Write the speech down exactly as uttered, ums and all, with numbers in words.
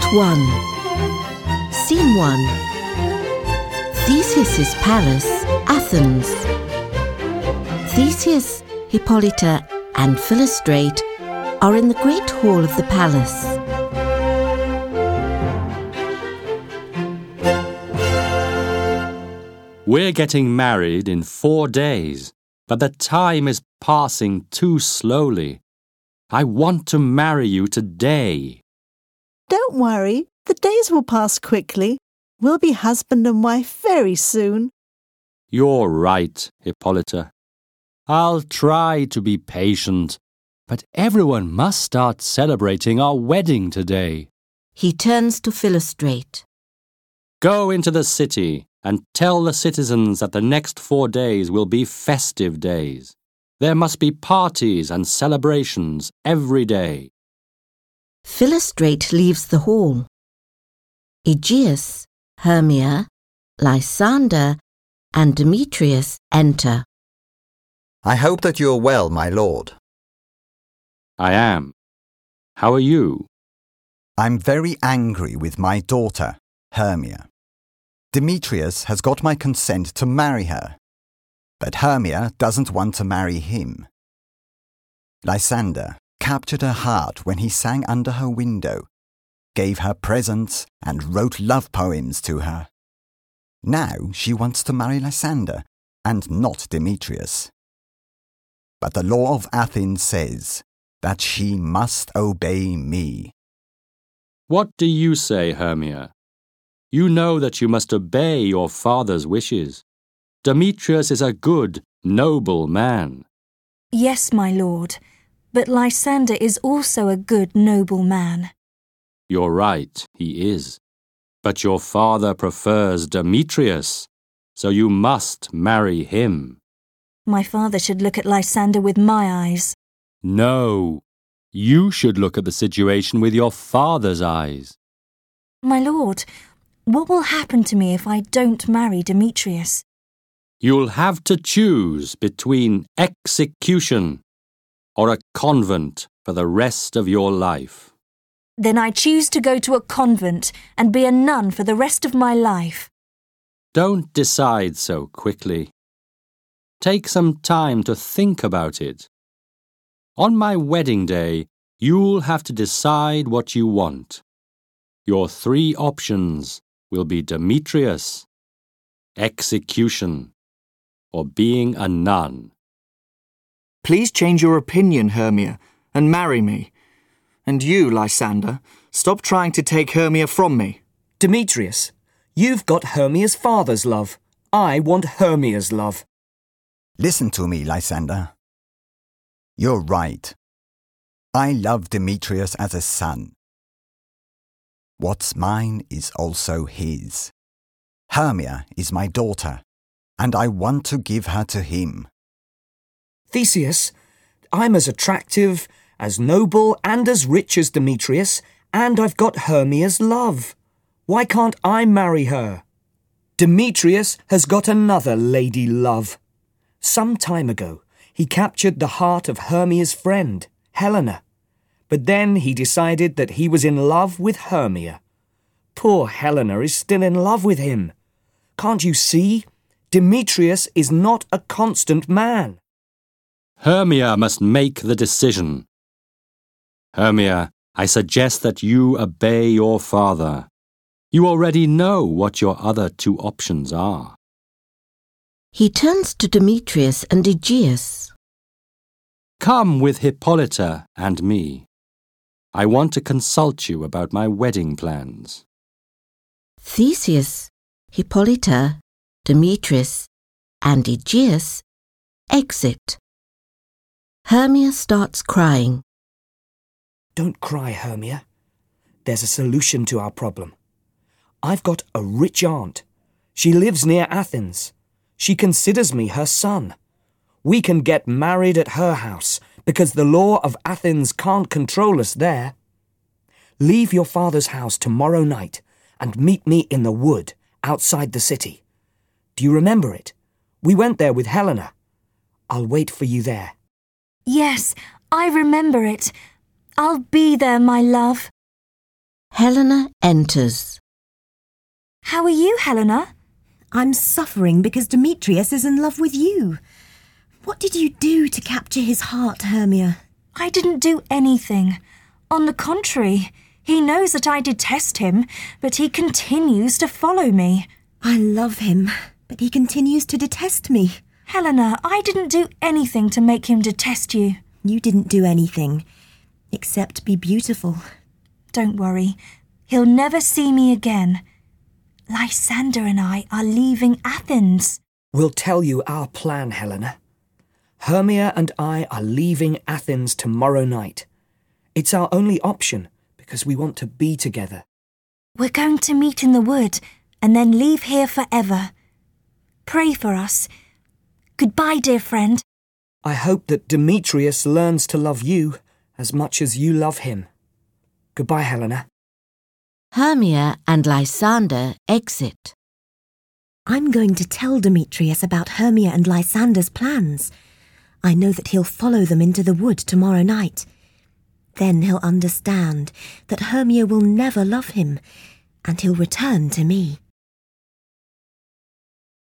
one. Scene one. Theseus's palace, Athens. Theseus, Hippolyta, and Philostrate are in the great hall of the palace. We're getting married in four days, but the time is passing too slowly. I want to marry you today. Don't worry, the days will pass quickly. We'll be husband and wife very soon. You're right, Hippolyta. I'll try to be patient, but everyone must start celebrating our wedding today. He turns to Philostrate. Go into the city and tell the citizens that the next four days will be festive days. There must be parties and celebrations every day. Philostrate leaves the hall. Aegeus, Hermia, Lysander, and Demetrius enter. I hope that you are well, my lord. I am. How are you? I'm very angry with my daughter, Hermia. Demetrius has got my consent to marry her, but Hermia doesn't want to marry him. Lysander captured her heart when he sang under her window, gave her presents and wrote love poems to her. Now she wants to marry Lysander and not Demetrius. But the law of Athens says that she must obey me. What do you say, Hermia? You know that you must obey your father's wishes. Demetrius is a good, noble man. Yes, my lord, but Lysander is also a good, noble man. You're right, he is. But your father prefers Demetrius, so you must marry him. My father should look at Lysander with my eyes. No, you should look at the situation with your father's eyes. My lord, what will happen to me if I don't marry Demetrius? You'll have to choose between execution or a convent for the rest of your life. Then I choose to go to a convent and be a nun for the rest of my life. Don't decide so quickly. Take some time to think about it. On my wedding day, you'll have to decide what you want. Your three options will be Demetrius, execution, or being a nun. Please change your opinion, Hermia, and marry me. And you, Lysander, stop trying to take Hermia from me. Demetrius, you've got Hermia's father's love. I want Hermia's love. Listen to me, Lysander. You're right. I love Demetrius as a son. What's mine is also his. Hermia is my daughter, and I want to give her to him. Theseus, I'm as attractive, as noble, and as rich as Demetrius, and I've got Hermia's love. Why can't I marry her? Demetrius has got another lady love. Some time ago, he captured the heart of Hermia's friend, Helena. But then he decided that he was in love with Hermia. Poor Helena is still in love with him. Can't you see? Demetrius is not a constant man. Hermia must make the decision. Hermia, I suggest that you obey your father. You already know what your other two options are. He turns to Demetrius and Aegeus. Come with Hippolyta and me. I want to consult you about my wedding plans. Theseus, Hippolyta, Demetrius, and Aegeus exit. Hermia starts crying. Don't cry, Hermia. There's a solution to our problem. I've got a rich aunt. She lives near Athens. She considers me her son. We can get married at her house because the law of Athens can't control us there. Leave your father's house tomorrow night and meet me in the wood outside the city. Do you remember it? We went there with Helena. I'll wait for you there. Yes, I remember it. I'll be there, my love. Helena enters. How are you, Helena? I'm suffering because Demetrius is in love with you. What did you do to capture his heart, Hermia? I didn't do anything. On the contrary, he knows that I detest him, but he continues to follow me. I love him, but he continues to detest me. Helena, I didn't do anything to make him detest you. You didn't do anything, except be beautiful. Don't worry, he'll never see me again. Lysander and I are leaving Athens. We'll tell you our plan, Helena. Hermia and I are leaving Athens tomorrow night. It's our only option because we want to be together. We're going to meet in the wood and then leave here forever. Pray for us. Goodbye, dear friend. I hope that Demetrius learns to love you as much as you love him. Goodbye, Helena. Hermia and Lysander exit. I'm going to tell Demetrius about Hermia and Lysander's plans. I know that he'll follow them into the wood tomorrow night. Then he'll understand that Hermia will never love him, and he'll return to me.